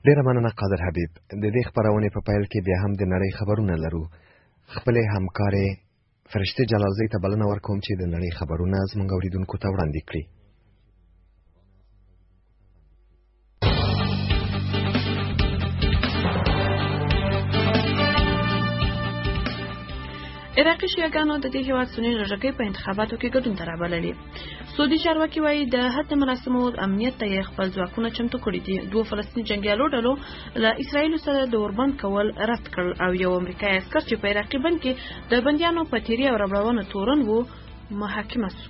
ډیره مننه قادر حبیب. د دې خبرونه په پیل کې بیا هم د نړۍ خبرونه لرو. خپل همکارې فرشته جلالزی ته بلنه ورکوم چې د نړۍ خبرونه زموږ اوریدونکو ته وړاندې کړي. عراقي شیعاګانو د دې هیواد سني رژګۍ په انتخاباتو کې ګډون ته رابللي. سعودي چارواکي وایي د حد مراسمو امنیت ته یې خپل ځواکونه چمتو کړي دي. دوه فلسطیني جنګیالو ډلو له اسرایلو سره د اوربند کول رد کړل او یو امریکایي عسکر چې په عراقي بند کې د بندیانو په تیری او ربړونو تورن وو محاکمه شو.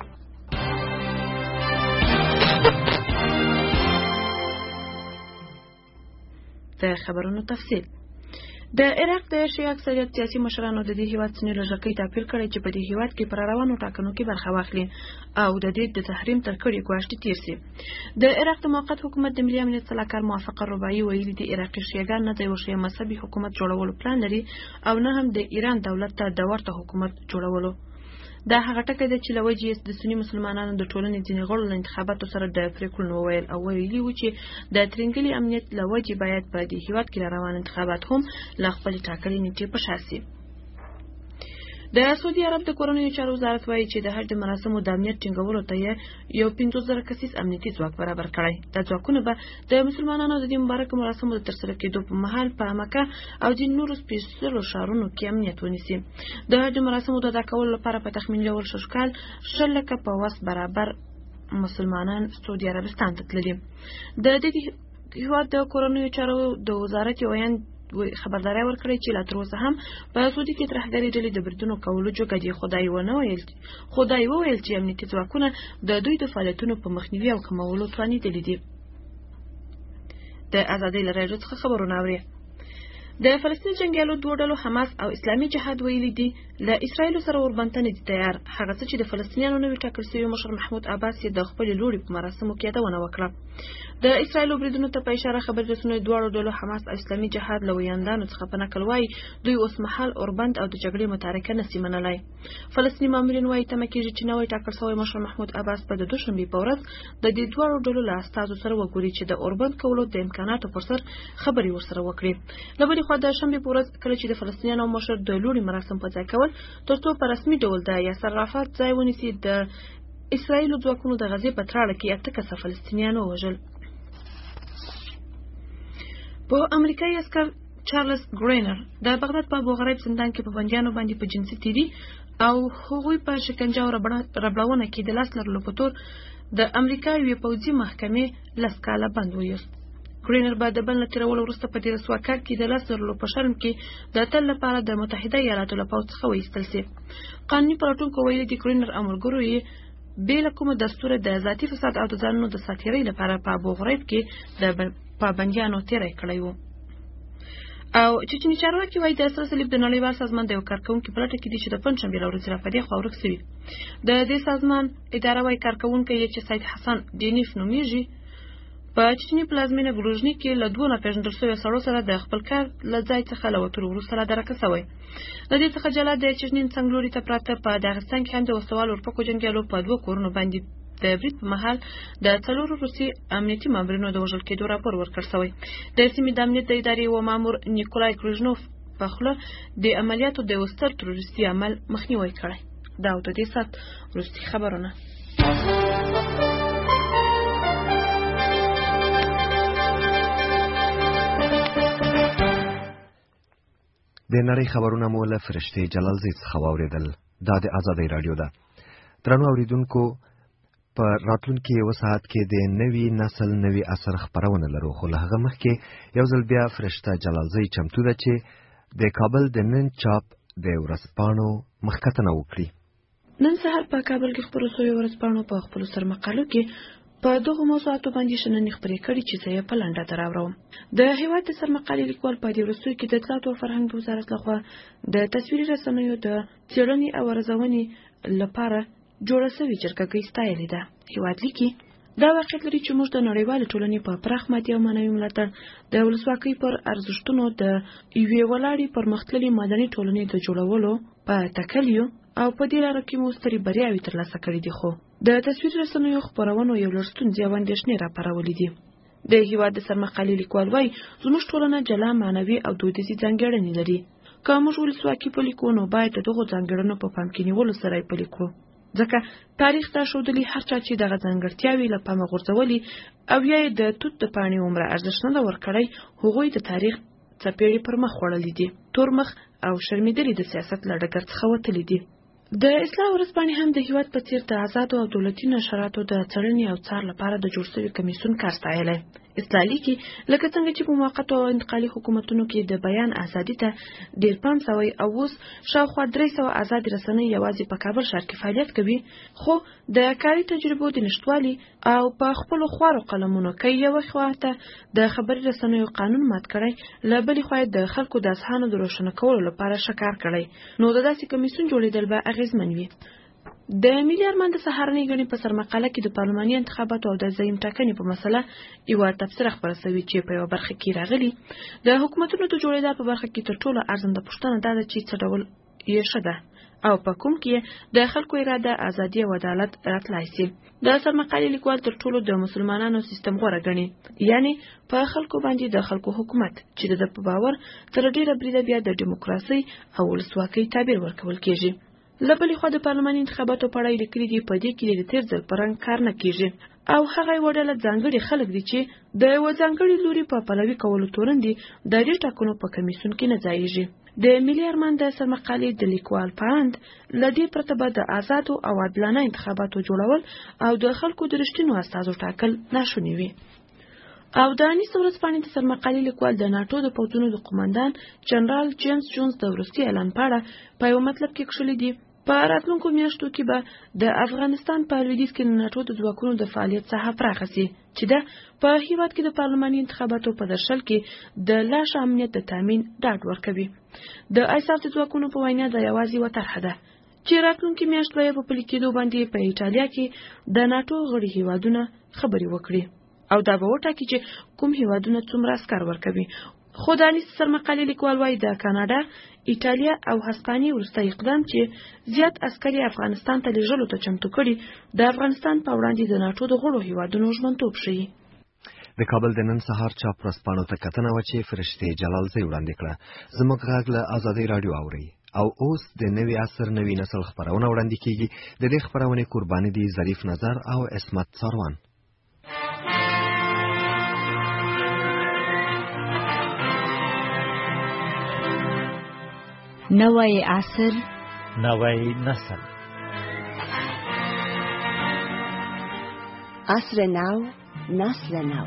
د خبرونو تفصیل. د عراق د شیعه اکثریت سیاسي مشرانو د دې هیواد سني رژګۍ ته اپیل کړی چې په دې هیواد کې پر روانو ټاکنو کې برخه واخلي او د دې د تحریم تر کړي ګواښ تیر شي. د عراق د موقت حکومت د ملي امنیت صلاحکار موافق رباعي ویلي د عراقي شیعاګان نه د یو شیعه مذهبي حکومت جوړولو پلان لري او نه هم د ایران دولت ته د ورته حکومت جوړولو. دا هغه ټکی دی چې لوجې د سنی مسلمانانو د ټولنې ځینې غړو له انتخاباتو سره د پریکړو وویل او ویلي و چې د ترنګلي امنیت لوجې باید په دې هیواد کې روان انتخابات هم له خپل ټاکلي نیټې په شا شي. د سعودي عرب د کورنیو چارو وزارت وایي چې د حج د مراسمو د امنیت ټینګولو ته یو 50,000 کسیز امنیتي ځواک برابر کړی. دا ځواکونه به د مسلمانانو د دې مبارکو مراسمو د ترسره کېدو په مهال په مکه او د نورو سپېڅلو ښارونو کې امنیت ونیسي. د حج مراسمو د ادا کولو لپاره په تخمین ډول شل کال 100,000 په وس برابر مسلمانان سعودي عربستان ته تللي. د دې هیواد د کورنیو چارو د وزارت وایي خبرداري ورکړي چې لا تر اوسه هم په سعودي کې ترهګري ډلې د بریدونو کولو جوګه دي. خدای وویل چې امنیتي ځواکونه د دوی د فعالیتونو په مخنیوي او کمولو توانېدلي دي. د ازادۍ له راډیو څخه خبرونه اوري. د فلسطین جنګیالو دوه ډلو حماس او اسلامي جهاد ویلي دي له اسرایل سره اوربند ته نه دي تیار. هغه څه چې د فلسطینیانو نوي ټاکل شوی مشر محمود عباس یې د خپل لوري په مراسمو کې یادونه وکړه. د اسرایل بریدونو ته په اشاره خبر رسونې دواړو ډلو حماس او اسلامي جهاد له ویاندانو څخه په نقل وایي دوی اوس مهال اوربند او د جګړې متارکه نشي منلای. فلسطیني مامورین وایي تمه کېږي چې نوی ټاکل شوی مشر محمود عباس په د دوشنبې په ورځ د دې دواړو ډلو له استازو سره وګوري چې د اوربند کولو د امکاناتو پر سر خبرې ورسره وکړي. له بلې خوا د شنبې په ورځ کله چې د فلسطینیانو مشر د لوري مراسم په ځای کول ترڅو په رسمي ډول د یاسر عرفات ځای ونیسي، د اسرایل ځواکونو د غزې په تراړه کې 8 کسه فلسطینیانو وژل. په امریکایي عسکر چارلز ګرینر د بغداد په ابو غریب زندان کې په بندیانو باندې په جنسي تیری او هغوی په شکنجه او ربړونه کې د لاس لرلو په تور د امریکا یوې پوځي محکمې 10 کاله بند ویوست. ګرینر به د بل نه تیرولو وروسته په دې رسوا کار کې د لاس لرلو په شرم کې د تل لپاره د متحده ایالاتو له پوځ څخه وایستل شي. قانوني پلټونکو ویلي دي ګرینر او ملګرو یې بې له کومه دستور د ذاتي فساد او د ځانونو د ساتیرۍ لپاره په ابو غریب کې د پابندیانو تیری کړی و. او چچني چارواکي وایي د سره صلیب د نړیوال سازمان د یو کارکوونکي په لټه کې دي چې د پنځشنبې له ورځې راپدې خوا ورک شوي. د دې سازمان اداره وایي کارکوونکی یې چې سید حسن دینیف نومیږي په چچني پلازمینه ګروژني کې له 2 ناپېژندل شویو سړو سره د خپل کار له ځای څخه له وتلو وروسته رادرکه شوی. له دې څخه جلا د چچني څنګلوري ته پراته په داغستان کې هم د وسوال اورپکو جنګیالو په 2 کورونو باندې د برید په مهال د 4 روسي امنیتي مامورینو د وژل کېدو راپور ورکړ شوی. د سیمې د امنیت د ادارې و مامور نیکولای کریژنوف په خوله د عملیاتو د وستر تروریستي عمل مخنیوي کړی. دا او د دې سات وروستي خبرونه. د نړۍ خبرونه مو له فرشته جلالزی څخه واوریدل. دا د ازادۍ رادیو ده. درنو اوریدونکو، په راتلونکي یو ساعت کې د نوي نسل نوي اثر خبرونه لرو، خو له هغه مخکې یو ځل بیا فرشته جلالزی چمتو ده چې د کابل د نن چاپ د ورځپاڼو مخکتنه وکړي. نن سهار په کابل کې خبرو شوی ورځپاڼو په خپل سرمقالو کې په دغه موضوعاتو باندې شننې خبرې کړي چې زه یې په لنډه دراوړم. د هیواد د سرمقالې لیکوال په دې وروستیو کې د اطلاعات او فرهنګ وزارت لخوا د تصویري رسنیو د څېړنې او ارزونې لپاره جوړه شوې جرګه ستایلې ده. هیواد لیکي دا واقعیت لري چې موږ د نړیوالې ټولنې په پراخ مادي او معنوي ملاتړ د ولسواکۍ پر ارزښتونو د یوې ولاړې پرمختللې مدني ټولنې د جوړولو په تکل یو او په دې لاره کې مو سترې بریاوې ترلاسه کړې دي. خو د تصویر رسنیو خپرونو یو لړ ستونزې او اندېښنې راپارولې دي. د هیواد د سرمقالي لیکوال وایي زموږ ټولنه جلا معنوي او دودیزې ځانګړنې لري. که موږ ولسواکي پلي کړو نو باید د دغو ځانګړنو په پام کې نیولو سره یې پلي کړو، ځکه تاریخ دا ښودلي هر چا چې دغه ځانګړتیاوې له پامه غورځولي او یا یې د توت د پاڼې عمره ارزښت نه ده ورکړی، هغوی د تاریخ څپېړې پر مخ وړلي دي، تورمخ او شرمېدلي د سیاست له ډګر څخه وتلي دي. د اصلاح ورځپاڼې هم د هیواد په څیر د آزادو او دولتي نشراتو د څېړنې او څار لپاره د جوړ شوي کمیسیون کار ستایلی. اصلاح لیکي لکه څنګه چې په موقتو او انتقالي حکومتونو کې د بیان ازادي ته ډېر پام شوی او اوس شاوخوا 300 ازادې رسنۍ یوازې په کابل ښار کې فعالیت کوي، خو د کاري تجربو د نشتوالي او په خپلو خوارو قلمونو کې یوه خوا ته د خبري رسنیو قانون مات کړی، له بلې خوا د خلکو د اذهانو د روښانه کولو لپاره ښه کار کړی، نو د داسې کمیسیون جوړېدل به اغېزمن وي. د ملي ارمان د سهارنۍ غړي په سرمقاله کې د پارلماني انتخاباتو او د زعیم ټاکنې په مسله یوه تبصره خپره شوې چې په یوه برخه کې راغلي. د حکومتونو د جوړېدا په برخه کې تر ټولو ارزنده پوښتنه دا ده چې څه ډول یې ښه ده او په کوم کې د خلکو اراده، ازادي او عدالت راتلای شي. د سرمقالي لیکوال تر ټولو د مسلمانانو سیستم غوره ګڼي، یعنی په خلکو باندې د خلکو حکومت چې د په باور تر ډیره بریده بیا د دیموکراسي او ولسواکۍ تعبیر ورکول کېږي. له بلې خوا د پارلماني انتخاباتو په اړه یې لیکلي دي په دې کې د تیر ځل په رنګ کار نه کېږي او هغه یوه ډله ځانګړي خلک دي چې د یوه ځانګړي لوري په پلوي کولو تورن دي د دې ټاکنو په کمیسیون کې نه ځایېږي. د ملي ارمان د سرمقالې د لیکوال پاند له دې پرته به د آزادو او عادلانه انتخاباتو جوړول او د خلکو د رښتینو استازو ټاکل ناشوني وي. او د انیس ورځپاڼې د سرمقالي لیکوال د ناټو د پوځونو د قومندان جنرال جیمز جونز د وروستي اعلان په اړه په یو مطلب کې کښلي دي په راتلونکو میاشتو کې به د افغانستان په لویدیځ کې د ناټو د ځواکونو د فعالیت ساحه پراخه سي چې ده په هیواد کې د پارلماني انتخاباتو په درشل کې د لا ښه امنیت د تامین ډاډ ورکوي. د ایساف د ځواکونو په وینا دا یوازې یوه طرحه ده چې راتلونکي میاشت به یې په پلي کېدو باندې په ایټالیا کې د ناټو غړي هیوادونه خبرې وکړي او دا به وټاکي چې کوم هیوادونه څومره عسکر ورکوي. خو د انیس سرمقالي لیکوال وایي د کاناډا، ایټالیا او هسپانیې وروستی اقدام چې زیات عسکر افغانستان ته لیږلو ته چمتو کړي د افغانستان په وړاندې د ناټو د غړو هیوادونو ژمنتوب ښیي. د کابل د نن سهار چاپ ورځپاڼو ته کتنه وه چې فرښتې جلالزۍ وړاندې کړه. زموږ غږ له ازادۍ راډیو اورئ او اوس د نوي عصر نوي نسل خپرونه وړاندې کیږي. د دې خپرونې قرباني دي ظریف نظر او عصمت ساروان. نوی عصر، نوی نسل. عصر نو، نسل نو.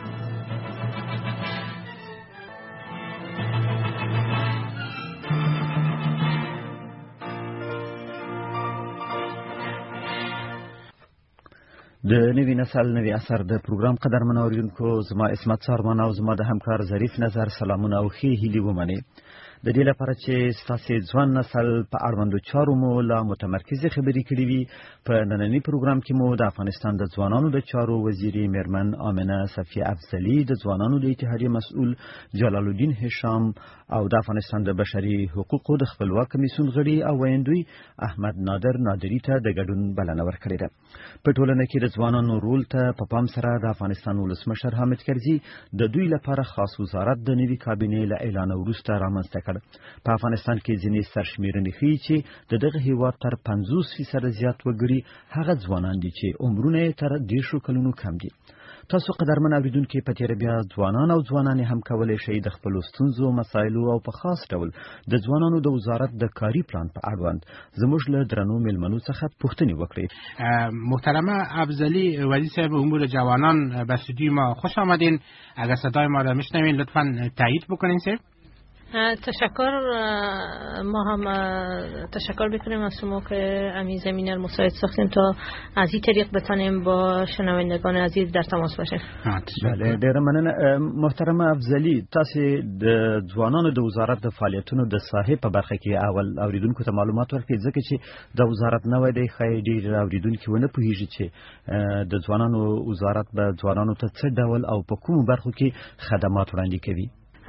د نوي نسل نوي اثر د پروګرام قدرمن اوریدونکو، زما عصمت ساروان او زما د همکار ظریف نظر سلامونه او ښې هیلې ومنئ. د دې لپاره چې ستاسې ځوان نسل په اړوندو چارو مو لا متمرکزې خبرې کړې وي، په ننني پروګرام کې مو د افغانستان د ځوانانو د چارو وزیرې میرمن آمنه صفیه افضلي، د ځوانانو د اتحادیې مسؤل جلال الدین هشام او د افغانستان د بشري حقوقو د خپلواک کمیسیون غړي او ویندوی احمد نادر نادری ته د ګډون بلنه ورکړې ده. په ټولنه کې د ځوانانو رول ته په پام سره د افغانستان ولسمشر حامد کرزي د دوی لپاره خاص وزارت د نوي کابینې له اعلان وروسته رامنځته کړ. په افغانستان کې ځینې سرشمیرنې ښیي چې د دغه هیواد تر 50% زیات وګړي هغه ځوانان دي چې عمرونه یې تر 10 کلونو کم دي. تاسو قدرمن اوریدونکو، په تیر بیا ځوانان او ځوانانې هم کولای شي د خپل ستونزو، مسایلو او په خاص ډول د ځوانانو د وزارت د کاری پلان په اړوند زموږ له درنو مېلمنو څخه پوښتنې وکړي. محترمه افضلی، وزیر صاحب امور جوانان به استودیو ما خوش آمدین. اگر صدای ما را میشنوین لطفاً تایید بکنین صاحب. تشکر. ما هم تشکر بکنیم از شما که امی زمینه رو مساعد ساختیم تا از این طریق بتانیم با شنوندگان عزیز در تماس باشیم. بله، ډیره مننه. محترمه افضلی، تاسو د ځوانانو د وزارت د فعالیتونو د ساحې په برخه کې اول اوریدونکو ته معلومات ورکړئ، ځکه چې د وزارت نوې دی خای ډیر اوریدونکو ونه پوهیږي چې د ځوانانو وزارت به ځوانانو ته څه ډول او په کومو برخو کې خدمات وړاندې کوي.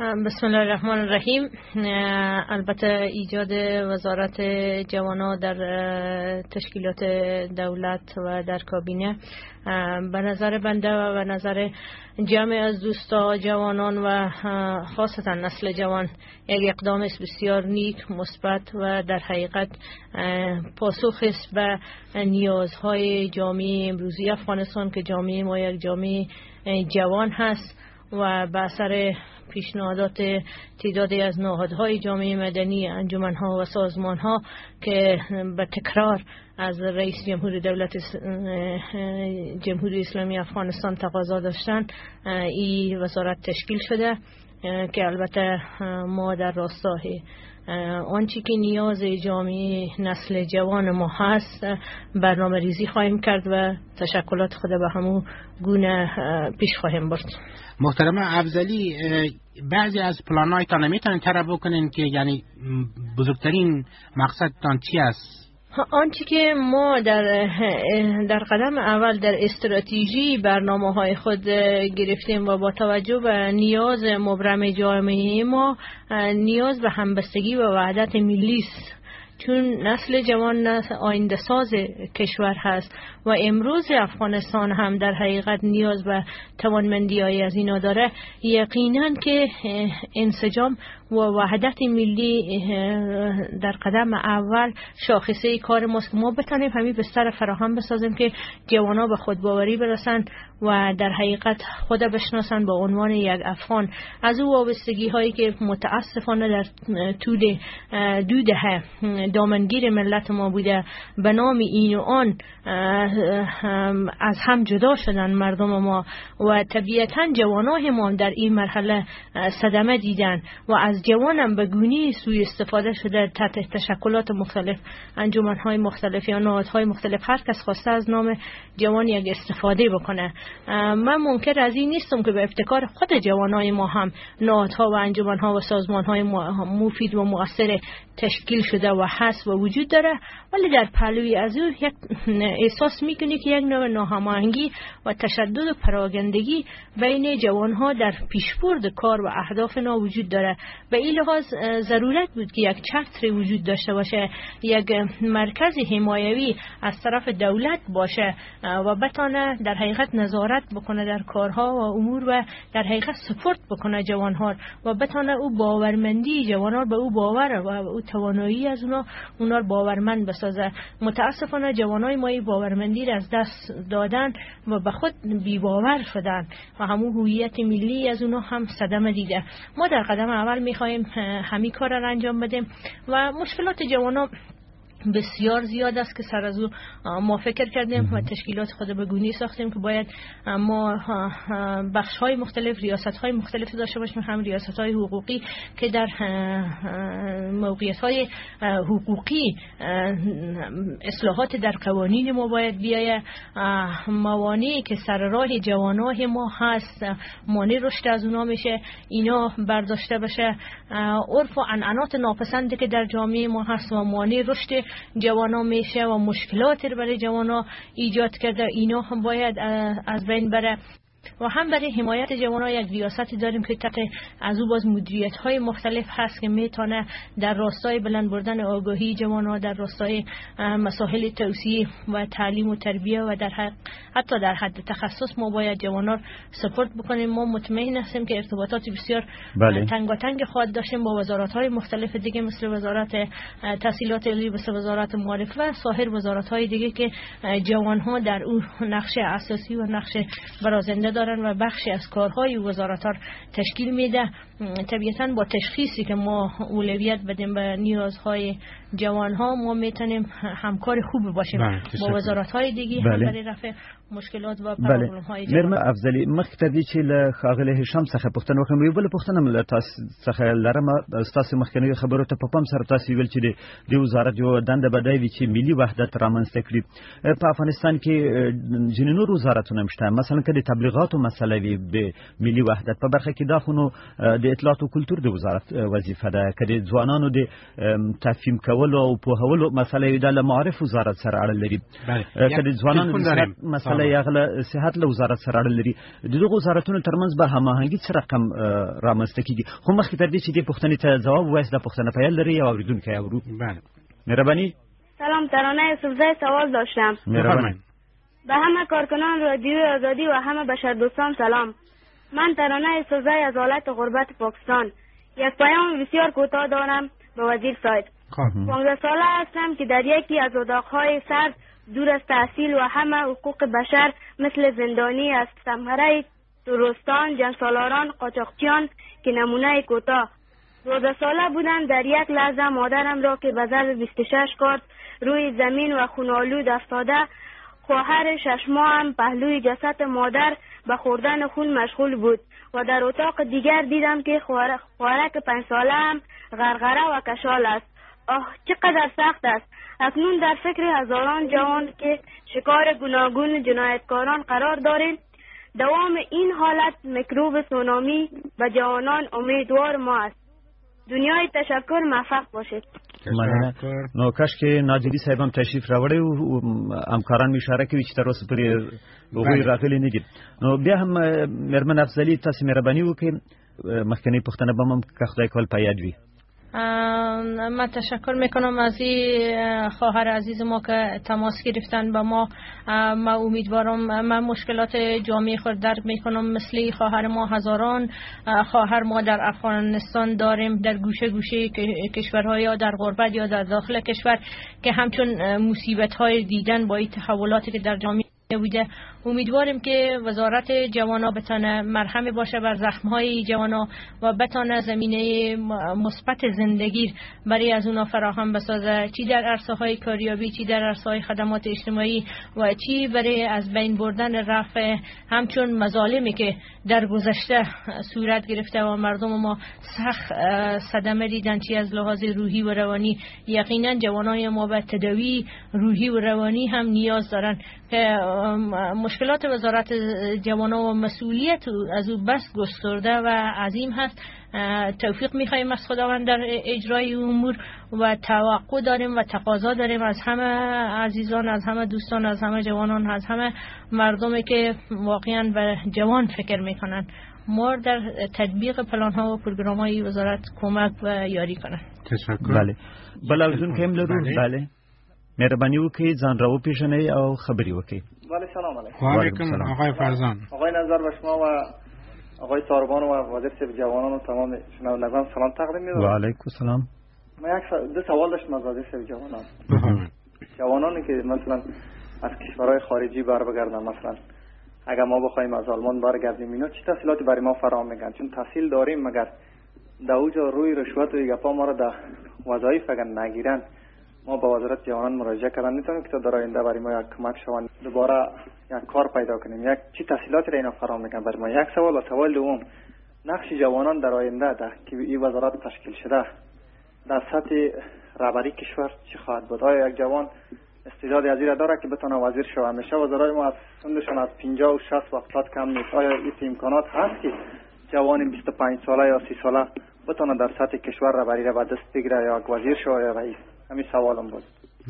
بسم الله الرحمن الرحیم. البته ایجاد وزارت جوانان در تشکیلات دولت و در کابینه به نظر بنده و به نظر جمع از دوستا جوانان و خاصتا نسل جوان یک اقدام است بسیار نیک، مثبت و در حقیقت پاسخ است به نیازهای جامعه امروزی افغانستان که جامعه ما یک جامعه جوان هست و به اثر پیشنهادات تعدادی از نهادهای جامعه مدنی، انجمن‌ها و سازمان‌ها که به تکرار از رئیس جمهور دولت جمهوری اسلامی افغانستان تقاضا داشتند، این وزارت تشکیل شده که البته ما در راستای آنچه که نیاز جامعه نسل جوان ما هست برنامه ریزی خواهیم کرد و تشکلات خود به همون گونه پیش خواهیم برد. محترمه افضلی، بعضی از پلان‌هایتان میتونین طرح بکنین که یعنی بزرگترین مقصدتان چی است؟ آنچه که ما در قدم اول در استراتژی برنامه‌های خود گرفتیم و با توجه به نیاز مبرم جامعه ما، نیاز به همبستگی و وحدت ملی است، چون نسل جوان آینده ساز کشور هست و امروز افغانستان هم در حقیقت نیاز به توانمندی‌های از اینا داره. یقینا که انسجام و وحدت ملی در قدم اول شاخصه کار ماست که ما بتانیم همین بستر فراهم بسازیم که جوانا به خودباوری برسن و در حقیقت خود بشناسن به عنوان یک افغان. از او وابستگی هایی که متاسفانه در طول 2 دهه دامنگیر ملت ما بوده به نام این و آن از هم جدا شدن مردم ما و طبیعتا جوانای ما در این مرحله صدمه دیدن و از جوانم به گونی سوء استفاده شده تحت تشکلات مختلف، انجمن‌های مختلف یا نهادهای مختلف. هر کس خواسته از نام جوان یک استفاده بکنه. من منکر از این نیستم که به ابتکار خود جوانای ما هم نهادها و انجمن‌ها و سازمان‌های مفید و مؤثر تشکیل شده و هست و وجود داره، ولی در پهلوی از او یک احساس میکنی که یک نوع ناهماهنگی و تشدد و پراگندگی بین جوانها در پیشبرد کار و اهداف نا وجود داره. به این لحاظ ضرورت بود که یک چتر وجود داشته باشه، یک مرکز حمایوی از طرف دولت باشه و بتانه در حقیقت نظارت بکنه در کارها و امور و در حقیقت سپورت بکنه جوانها و بتانه او باورمندی جوانها به او باور و او توانایی از اونا باورمند بسازه. متاسفانه جوانای ما این باورمندی را از دست دادن و به خود بی‌باور شدن و همون هویت ملی از اونا هم صدمه دیده. ما در قدم اول می‌خوایم همین کار را انجام بدیم و مشکلات جوانا بسیار زیاد است که سر از او ما فکر کردیم و تشکیلات خود به گونی ساختیم که باید ما بخش‌های مختلف، ریاست‌های مختلف داشته باشیم، هم ریاست‌های حقوقی که در موقعیت‌های حقوقی اصلاحات در قوانین ما باید بیاید، موانعی که سر راه جوانای ما هست مانع رشد از اونا میشه اینا برداشته بشه، عرف و عنعنات ناپسندی که در جامعه ما هست و مانع رشد جوانا میشه و مشکلاتی برای جوانا ایجاد کرده اینا هم باید از بین بره. و هم برای حمایت جوانان یک ریاستی داریم که تحت از او باز مدیریت‌های مختلف هست که میتونه در راستای بلند بردن آگاهی جوانان، در راستای مسائل توسعه و تعلیم و تربیه و حتی در حد تخصص ما باید جوانان سپورت بکنیم. ما مطمئن هستیم که ارتباطات بسیار تنگاتنگ خواهد داشتیم با وزارت‌های مختلف دیگه مثل وزارت تحصیلات عالی، مثل وزارت معارفه و سایر وزارت‌های دیگه که جوان‌ها در اون نقش اساسی و نقش برازنده دارن و بخشی از کارهای وزارت‌ها تشکیل میده. طبیعتاً با تشخیصی که ما اولویت بدیم به نیازهای جوان‌ها ما میتونیم همکار خوب باشیم با وزارت‌های دیگه برای رفع مشکلات و پرابلم‌های جوان. مرمه افضلی مختدی چې له خاغله هشام څخه پوښتنه وکړم، یو بل پوښتنه مله تاسو څخه لرم. تاسو مخکنی خبرو ته په پام سره تاسو ویل چې د وزارت یو دنده بدای وی چې ملي وحدت رامنځته کړي. په افغانستان کې جنینو وزارتونه مشته، مثلا کله تبلیغات تبلیغات و مسلوي به ملي وحدت په برخه کې دا خونو د اطلاعات او کلتور د وزارت وظیفه ده که د ځوانانو د تفهیم کولو او پوهولو مسله د معارف وزارت سره اړه لري که د ځوانانو د مسله یغله صحت له وزارت سره اړه لري دغه وزارتونو ترمنځ به هماهنګي څه رقم رامنځته کیږي خو مخکې تر دې چې د پوښتنې ته ځواب وایي د پوښتنه پیل لري یا اوریدونکو اورو مهربانی سلام ترانه یوسفزای سوال داشتم مهربانی به همه کارکنان رادیو آزادی و همه بشردوستان سلام. من ترانه یوسفزای از حالت غربت پاکستان یک پیام بسیار کوتاه دارم به وزیر صاحب. 15 ساله هستم که در یکی از اتاقهای سرد دور از تحصیل و همه حقوق بشر مثل زندانی از ثمره تروستان، جنگسالاران، قاچاقچیان که نمونه کوتاه. 12 ساله بودم در یک لحظه مادرم را که به ضرب 26 کارت روی زمین و خونالود افتاده، خواهر 6 ماهم پهلوی جسد مادر به خوردن خون مشغول بود و در اتاق دیگر دیدم که خواهرک 5 ساله هم غرغره و کشال است. آه چقدر سخت است. اکنون در فکر هزاران جوان که شکار گوناگون جنایتکاران قرار داریم. دوام این حالت میکروب سونامی به جوانان امیدوار ما است. دنیای تشکر موفق باشید. نو کاش کې ناجری صاحب هم تشریف راوړی او همکاران اشاره کوي چې تر اوسه پورې هغوی راغلي نه دي. نو بیا هم مېرمن افضلي تاسو مهرباني وکړئ مخکنی پوښتنه به هم که خدای کول په یاد وي. من تشکر میکنم از این خواهر عزیز ما که تماس گرفتن با ما. من امیدوارم من مشکلات جامعه خود درک میکنم. مثل خواهر ما هزاران خواهر ما در افغانستان داریم، در گوشه گوشه کشورها یا در غربت یا در داخل کشور که همچون مصیبت های دیدن با این تحولاتی که در جامعه بوده. امیدواریم که وزارت جوانا بتانه مرهم باشه بر زخم‌های جوانا و بتانه زمینه مثبت زندگی برای از اونا فراهم بسازه، چی در عرصه‌های کاریابی، چی در عرصه‌های خدمات اجتماعی و چی برای از بین بردن رفع همچون مظالمی که در گذشته صورت گرفته و مردم ما سخت صدمه دیدن، چی از لحاظ روحی و روانی. یقینا جوانای ما به تداوی روحی و روانی هم نیاز دارن که مشکلات وزارت جوانان و مسئولیت از او بس گسترده و عظیم هست. توفیق می‌خوایم از خداوند در اجرای امور و توقع داریم و تقاضا داریم از همه عزیزان، از همه دوستان، از همه جوانان، از همه مردمی که واقعا به جوان فکر میکنن ما در تطبیق پلان‌ها و پروگرام‌های وزارت کمک و یاری کنن. تشکر. بله. بلازون کم لرو. بله. مهربانی وکړئ ځان را وپېژنئ او خبرې وکړئ. بله سلام علیکم. و علیکم آقای فرزان. آقای نظر به شما و آقای ساربان و وزیر صاحب جوانان و تمام شنوندگان سلام تقدیم می‌کنم. و علیکم السلام. من دو سوال داشتم از وزیر صاحب جوانان. جوانانی که مثلا از کشورهای خارجی بر بگردن، مثلا اگر ما بخوایم از آلمان برگردیم اینا چه تسهیلاتی برای ما فراهم میکنن؟ چون تحصیل داریم مگر در اوجا روی رشوت و گپا ما را در وظایف اگر نگیرن ما با وزارت جوانان مراجعه کردن میتونیم که تا در آینده برای ما یک کمک شوند دوباره یک کار پیدا کنیم. یک چی تسهیلاتی را اینا فراهم میکنن برای ما؟ یک سوال. و سوال دوم، نقش جوانان در آینده ده که این وزارت تشکیل شده در سطح رهبری کشور چی خواهد بود؟ آیا یک جوان استعداد از این داره که بتونه وزیر شود؟ همیشه وزرای ما از سنشون از 50 و 60 وقتات کم نیست. آیا این امکانات هست که جوان 25 ساله یا 30 ساله بتونه در سطح کشور رهبری را به دست بگیره یا وزیر شود یا رئیس؟ همین سوالم بود.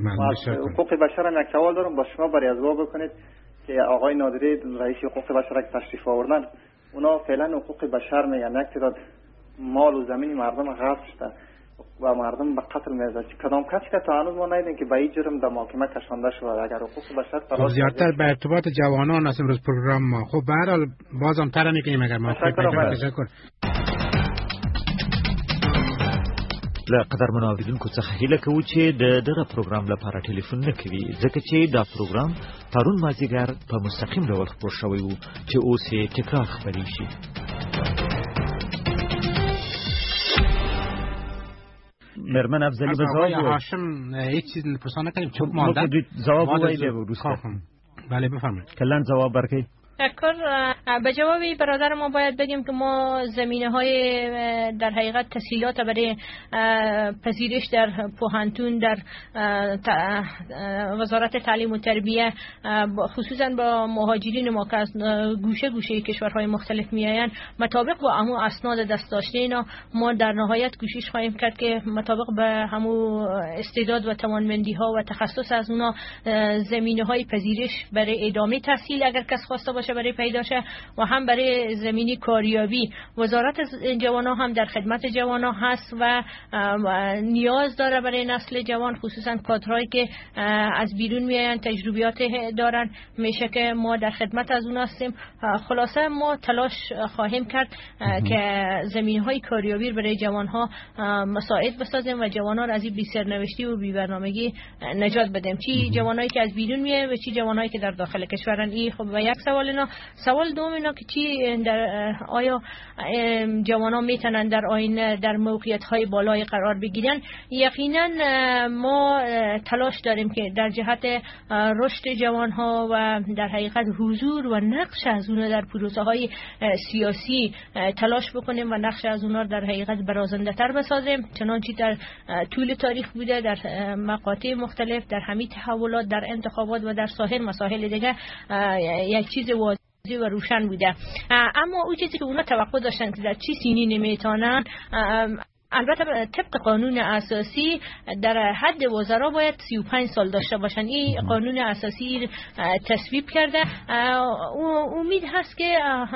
حقوق بشر هم یک سوال دارم با شما برای ازوا بکنید که آقای نادری رئیس حقوق بشر که تشریف آوردن اونا فعلا حقوق بشر میگن یک تعداد مال و زمین مردم غصب شده و مردم به قتل میرسه. کدام کسی که تا هنوز ما ندیدیم که به این جرم در محاکمه کشانده شده. اگر حقوق بشر زیادتر به ارتباط جوانان است امروز پروگرام ما. خب به هر حال بازم تر میکنیم اگر ما تشکر. له قدرمنو اوریدونکو څخه هیله کوو چې دغه پروګرام لپاره ټلیفون نه کوي ځکه چې دا پروګرام پرون مازیګر په مستقیم ډول خپور شوی و چې اوس یې تکرار خپرې شي. مېرمن افضلي به ځواب وایي. هاشم هیچ چیز پرسان نکنیم چون ماده ځواب وایي به وروسته. بله بفرمایید. کلن ځواب ورکړئ. تشکر. به جواب برادر ما باید بگیم که ما زمینه‌های در حقیقت تسهیلات برای پذیرش در پوهنتون، در وزارت تعلیم و تربیه، خصوصا با مهاجرین ما که از گوشه گوشه کشورهای مختلف میآیند، مطابق با همون اسناد دست داشته اینا ما در نهایت کوشش خواهیم کرد که مطابق به همون استعداد و توانمندی ها و تخصص از اونا زمینه‌های پذیرش برای ادامه تحصیل اگر کس خواسته باشه برای پیدا شه و هم برای زمینی کاریابی. وزارت جوانان هم در خدمت جوانان هست و نیاز داره برای نسل جوان، خصوصا کادرهایی که از بیرون میآیند تجربیات دارن، میشه که ما در خدمت از اونها هستیم. خلاصه ما تلاش خواهیم کرد که زمینه‌های کاریابی برای جوانها مساعد بسازیم و جوانان از این بی‌سرنوشتی و بی‌برنامگی نجات بدیم، چی جوانایی که از بیرون میایند و چی جوانایی که در داخل کشورن. این خب یک سوال اینا. سوال دوم اینا که چی آیا جوانان میتونن در آینده در موقعیت‌های بالای قرار بگیرن؟ یقینا ما تلاش داریم که در جهت رشد جوانها و در حقیقت حضور و نقش از اونها در پروسه‌های سیاسی تلاش بکنیم و نقش از اونها در حقیقت برازنده‌تر بسازیم، چنانچه در طول تاریخ بوده در مقاطع مختلف، در همین تحولات، در انتخابات و در سایر مسائل دیگه یک چیز واضح و روشن بوده. اما اون چیزی که اونا توقع داشتن که در چی سینی نمیتونن، البته طبق قانون اساسی در حد وزرا باید 35 سال داشته باشن. این قانون اساسی تصویب کرده. امید هست که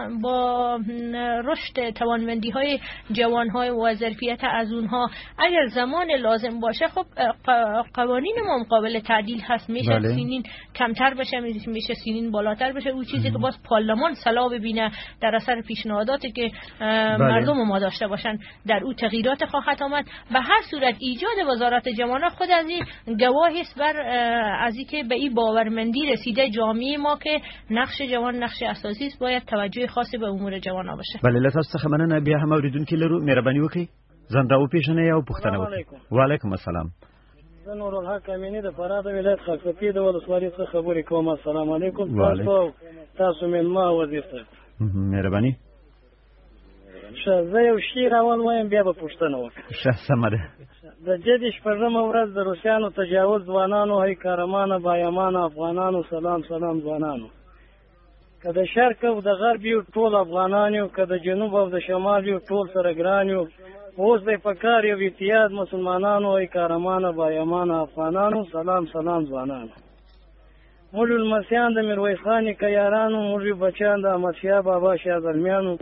با رشد توانمندی های جوان های و ظرفیت از اونها اگر زمان لازم باشه، خب قوانین ما قابل تعدیل هست، میشه سینین کمتر بشه، میشه سینین بالاتر بشه. اون چیزی که باز پارلمان صلاح ببینه در اثر پیشنهاداتی که مردم ما داشته باشن در او تغییرات خواهد آمد. به هر صورت ایجاد وزارت جوانان خود از این گواهی است بر از اینکه به این باورمندی رسیده جامعه ما که نقش جوان نقش اساسی است، باید توجه خاصی به امور جوانان باشه. بله لطفا څخه مننه. بیا هم اوریدونکو لرو، مهرباني وکړئ ځان راوپېژنئ او پوښتنه وکړئ. وعلیکم السلام. زه نورالحق امینی د فراه ولایت خاکسپي د ولسوالۍ څخه خبرې کوم. السلام علیکم. تاسو مېلمه وزیر صاحب. مهرباني. زه یو شعر اول وایم بیا به پوښتنه وکړم. ښه سمه ده. د جدي شپږمه ورځ د روسیانو تجاوز ځوانانو، هی کارمانه بایمانه افغانانو، سلام سلام ځوانانو. که د شرق او د غرب یو ټول افغانان یو، که د جنوب او د شمال یو ټول سره ګران یو. اوس دی په کار یو اتحاد مسلمانانو، هی کارمانه بایمانه افغانانو، سلام سلام ځوانانو. موږ لمسیان د میرویس خان نیکه یارانو، موږ بچیان د احمدشاه بابا شاه زلمیانو.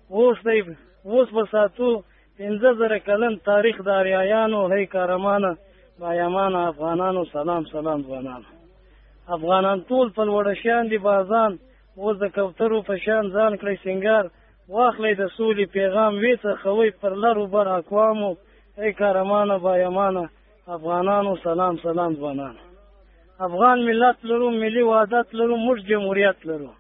اوس به ساتو 15,000 کلن تاریخ د اریایانو، هی کارمانه بایمانه افغانانو، سلام سلام ځوانانو. افغانان ټول په لوړه شیان دي بازان، اوس د کوترو په شان ځان کړئ سنگار. واخلئ د سولې پیغام وی څرخوئ پر لرو بر اقوامو، هی کارمانه بایمانه افغانانو، سلام سلام ځوانانو. افغان ملت لرو، ملي وحدت لرو، موږ جمهوریت لرو.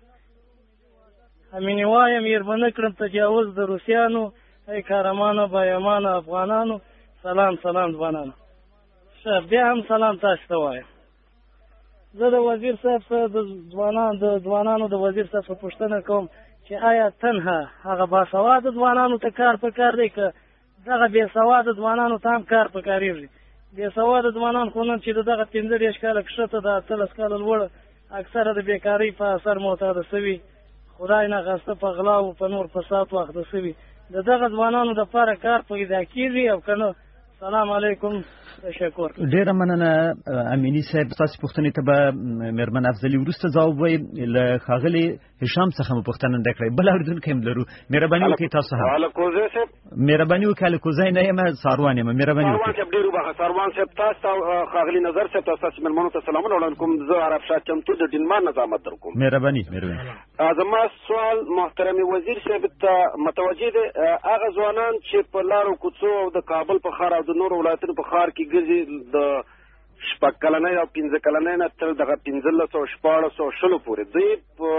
امینی وایم ير باندې کړم تجاوز د روسیانو، ای کارمانه بایمانه افغانانو، سلام سلام ځوانانو. بیا هم سلام تاسو ته وایم. زه د وزیر صاحب سره د ځوانانو د وزیر صاحب څخه پوښتنه کوم چې آیا تنها هغه باسواده ځوانانو ته کار پکار دی که دغه بېسواده ځوانانو ته هم کار پکارېږي؟ بېسواده ځوانان خو نن چې دغه 15 کاله کښته د 18 کاله لوړه اکثره د بیکارۍ په اثر معتاده شوي، خدای ناخواسته په غلا او په نور فساد واخته شوي. د دغه ځوانانو دپاره کار پیدا کېږي او که نه؟ سلام علیکم. تشکر. ډیره مننه امینی صاحب. تاسو پوښتنې ته به مېرمن افضلي وروسته ځواب وایي. له ښاغلي هشام څخه مو پوښتنه نه کړې. بل اورېدونکی هم لرو. مهرباني وکړئ تاسو هم. الکوزی صاحب. مهرباني وکړئ. الکوزی نه یم، ساروان یم. مهرباني وکړئ. ساروان صاحب ډېر وبخښه. ساروان صاحب تاسو ښاغلي نظر صاحب تاسو مېلمنو ته سلامونه وړاندې کوم. زه عرب شاه چمتو د ډنمارک نه زحمت در کوم. مهرباني. زما سوال محترم وزیر صاحب ته متوجه دی. هغه ځوانان چې په لارو کوڅو او د کابل په ښار او د نورو ولایتونو په ښار کې ګرځي، د 6 کلنۍ او 15 کلنۍ نه تر دغه 15 او 14 شلو پورې دوی په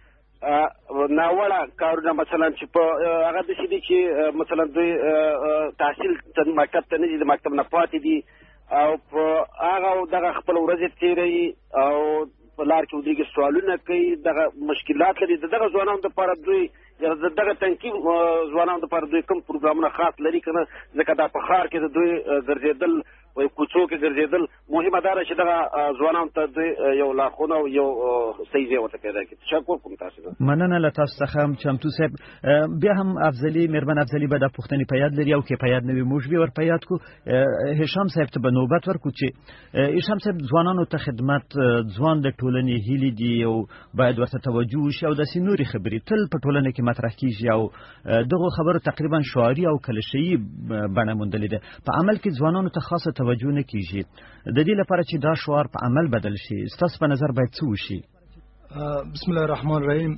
ناوړه کارونه مثلا چې په هغه داسې دي چې مثلا دوی تحصیل مکتب ته نه ځي، د مکتب نه پاتې دي او په هغه دغه خپل ورځې تېروي او په په لار کې ودرېږي سوالونه کوي دغه مشکلات لري دغه ځوانانو دپاره دوی دغه تنکي ځوانانو دپاره دوی کوم پروګرامونه خاص لري که نه ځکه دا په ښار کې د دوی ګرځېدل وایي کوڅو کې ګرځېدل مهمه دا ده چې دغه ځوانانو ته دوی یو لارښوونه او یو صحیح ځای ورته پیدا کړي. تشکر کوم تاسو نه مننه له تاسو څخه چمتو صاحب. بیا هم افضلي مېرمن افضلي به دا پوښتنې په یاد لري او که په یاد نه وي موږ به ور په یاد کړو. هشام صاحب ته به نوبت ورکړو چې هشام صاحب ځوانانو ته خدمت ځوان د ټولنې هیلې دي او باید ورته توجه وشي او داسې نورې خبرې تل په ټولنه کې مطرح کیږي او دغه خبرو تقریبا شعاري او کلیشه‌ایي بڼه موندلې ده. په عمل کې ځوانانو ته خاصه توجه نه کیږي. د دې لپاره چې دا شعار په عمل بدل شي ستاسو په نظر باید څه وشي؟ بسم الله الرحمن الرحیم.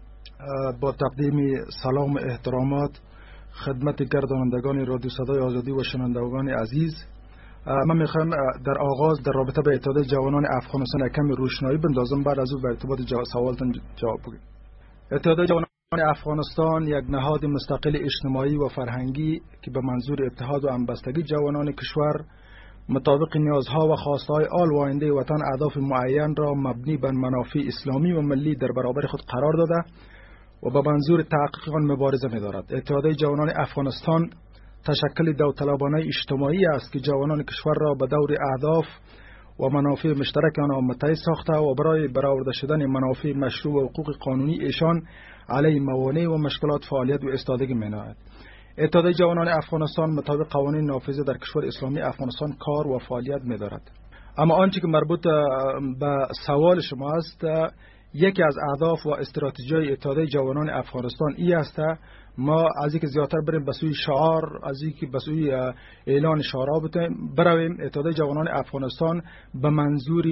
با تقدیم سلام و احترامات خدمت گردانندگان رادیو صدای آزادی و شنوندگان عزیز، من میخوام در آغاز در رابطه به اتحادیه جوانان افغانستان کمی روشنایی بندازم، بعد از او به ارتباط سوالتون جواب بدم. اتحادیه جوانان افغانستان یک نهاد مستقل اجتماعی و فرهنگی که به منظور اتحاد و همبستگی جوانان کشور مطابق نیازها و خواستهای آل و آینده وطن اهداف معین را مبنی بر منافع اسلامی و ملی در برابر خود قرار داده و به منظور تحقیق آن مبارزه می‌دارد. اتحادیه جوانان افغانستان تشکل داوطلبانه اجتماعی است که جوانان کشور را به دور اهداف و منافع مشترک آنها متحد ساخته و برای برآورده شدن منافع مشروع و حقوق قانونی ایشان علیه موانع و مشکلات فعالیت و ایستادگی می‌نماید. اتحادیه جوانان افغانستان مطابق قوانین نافذه در کشور اسلامی افغانستان کار و فعالیت می‌دارد. اما آنچه که مربوط به سوال شما است، یکی از اهداف و استراتژی‌های اتحادیه جوانان افغانستان این است ما از اینکه زیادتر بریم به سوی شعار، از اینکه به سوی اعلان شعارها برویم. اتحادیه جوانان افغانستان به منظور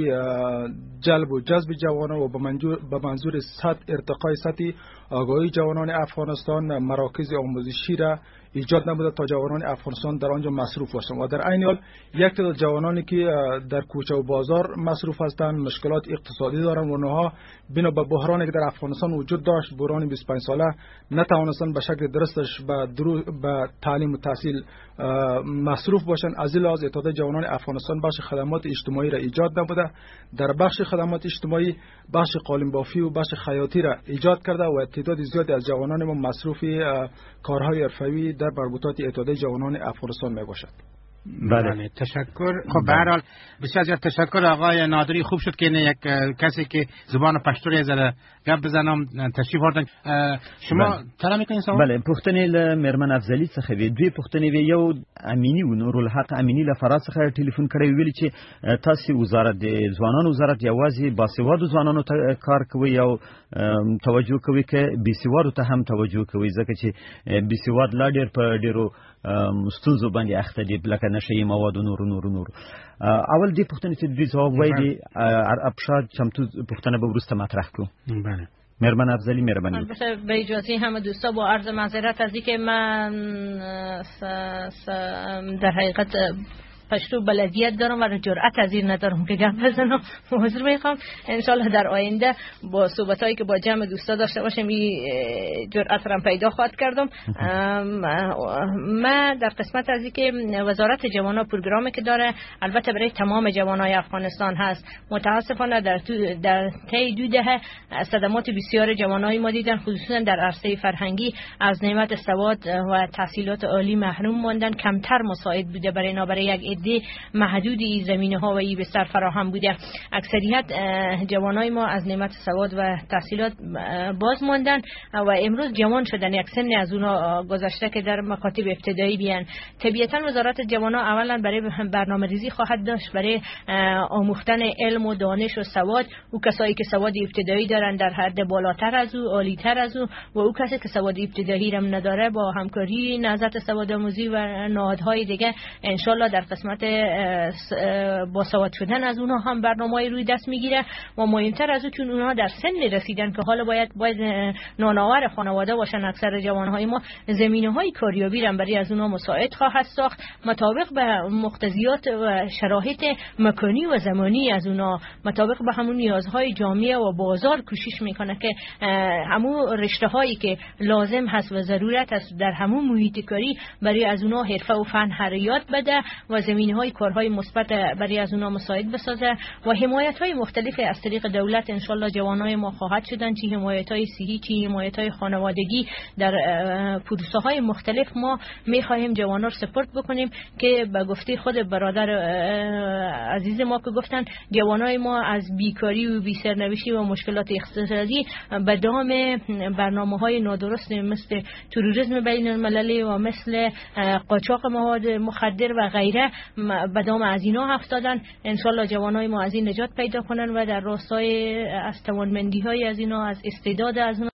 جلب و جذب جوانان و به منظور ارتقای سطح آگاهی جوانان افغانستان مراکز آموزشی را ایجاد نموده تا جوانان افغانستان در آنجا مصروف باشند و در عین حال یک تعداد جوانانی که در کوچه و بازار مصروف هستند، مشکلات اقتصادی دارند و آنها بنا به بحرانی که در افغانستان وجود داشت، بحران 25 ساله، نتوانستند به شکل درستش به تعلیم و تحصیل مصروف باشند. از این لحاظ اتحادیه جوانان افغانستان بخش خدمات اجتماعی را ایجاد نموده. در بخش خدمات اجتماعی بخش قالین بافی و بخش خیاطی را ایجاد کرده و تعداد زیادی از جوانان ما مصروف کارهای حرفه‌ای در مربوطات اتحادیه جوانان افغانستان می باشد. بله تشکر. خب به هر حال بسیار زیاد تشکر آقای نادری. خوب شد که یک کسی که زبان پشتو را زده گپ بزنم تشریف آوردن. شما ترا میکنین سوال؟ بله پوښتنې له مېرمن افضلي څخه وی دوی پوښتنې وی یو امینی و نورالحق امینی له فرانس څخه ټلیفون کړی ویل چې تاسو وزارت د ځوانانو وزارت یوازې باسوادو ځوانانو ته کار کوي او توجه کوي که بیسوادو ته هم توجه کوي ځکه چې بیسواد لا ډېر په ډېرو ستونزو باندې اخته دي لکه نشهیي مواد و نور. اول دې پوښتنې ته دوی ځواب وایي ابشار چمتو پوښتنه به وروسته مطرح کړو. بله مهربان افضلی مهربانی. البته به اجازه همه دوستا با عرض معذرت از اینکه من در حقیقت پشتو بلدیت دارم و جرأت از این ندارم که گپ بزنم. حضور میخوام انشالله در آینده با صحبتایی که با جمع دوستا داشته باشم این جرأت را پیدا خواهد کردم. ما در قسمت از اینکه وزارت جوانان پروگرامی که داره البته برای تمام جوانای افغانستان هست. متاسفانه در طی 2 دهه صدمات بسیار جوانای ما دیدن، خصوصا در عرصه فرهنگی از نعمت سواد و تحصیلات عالی محروم ماندن. کمتر مساعد بوده برای یک عده محدودی زمینه ها و ای بستر فراهم بوده. اکثریت جوانای ما از نعمت سواد و تحصیلات باز ماندن و امروز جوان شدن، یک سن از اونا گذشته که در مکاتب ابتدایی بیان. طبیعتا وزارت جوانان اولا برای برنامه‌ریزی خواهد داشت برای آموختن علم و دانش و سواد او کسایی که سواد ابتدایی دارن در حد بالاتر از او، عالی‌تر از او، و او کسی که سواد ابتدایی هم نداره با همکاری نهضت سواد آموزی و نهادهای دیگه ان شاءالله در قسمت با سواد شدن از اونها هم برنامه‌ای روی دست میگیره. و مهمتر از اون چون اونها در سن رسیدن که حالا باید نانآور خانواده باشن، اکثر جوانهای ما زمینه‌های کاریابی هم برای از اونها مساعد خواهد ساخت مطابق به مقتضیات و شرایط مکانی و زمانی از اونها، مطابق به همون نیازهای جامعه و بازار کوشش میکنه که همون رشته‌هایی که لازم هست و ضرورت است در همون محیط کاری برای از اونها حرفه و فن هر یاد بده و زمینه‌های کارهای مثبت برای از اونها مساعد بسازه و حمایت‌های مختلف از طریق دولت ان شاء الله جوانای ما خواهد شدن، چه حمایت‌های صحی، چه حمایت‌های خانوادگی. در پروسه‌های مختلف ما می‌خواهیم جوانان رو سپورت بکنیم که به گفته خود برادر عزیز ما که گفتن جوانای ما از بیکاری و بی‌سرنوشتی و مشکلات اقتصادی به دام برنامه‌های نادرست مثل تروریسم بین المللی و مثل قاچاق مواد مخدر و غیره به دام از اینا افتادن. ان شاء الله جوانای ما از این نجات پیدا کنن و در راستای از توانمندی‌های از اینا، از استعداد از